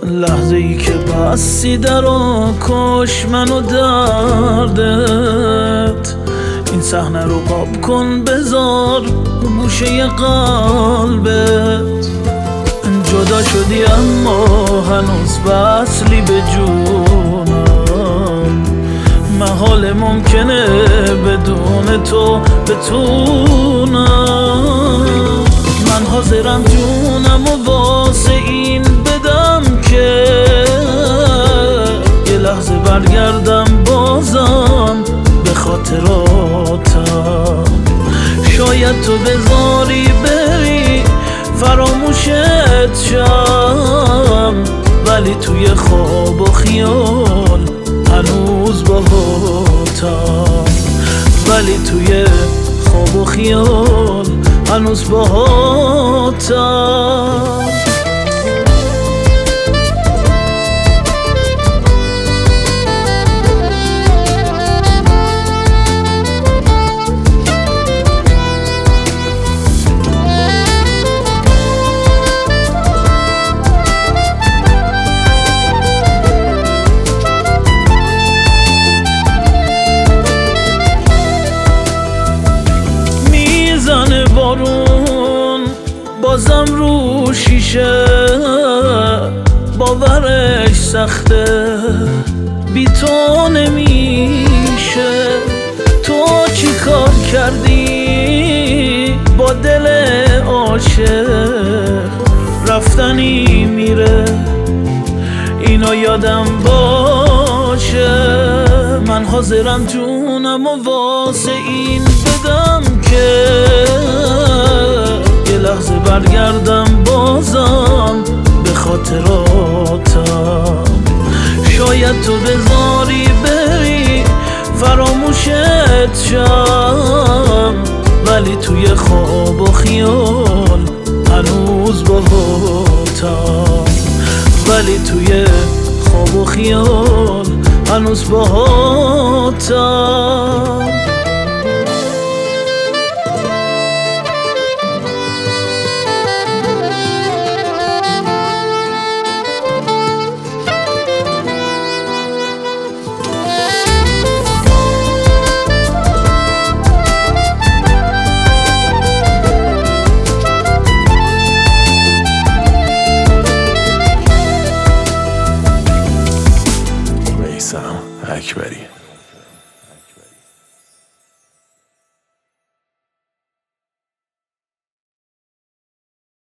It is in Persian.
لحظه ای که بستی در و کش منو دردت، این صحنه رو قاب کن بذار گوشه قلبت. جدا شدی اما هنوز وصلی به جونم، محال ممکنه بدون تو بتونم. من حاضرم جونم و واسه این بدم که یه لحظه برگردم بازم به خاطراتم. شاید تو بذاری بری فراموشت شم، ولی توی خواب و خیال هنوز باهاتم. ولی توی خواب و خیال هنوز باهاتم. بارون بازم رو شیشه، باورش سخته بی تو نمیشه. تو چی کار کردی با دل عاشق؟ رفتنی میره اینو یادم باشه. من حاضرم جونم و واسه این بدم که یه لحظه برگردم بازم به خاطراتم. شاید تو بذاری بری فراموشت شم، ولی توی خواب و خیال هنوز باهاتم. ولی توی خواب و خیال هنوز باهاتم.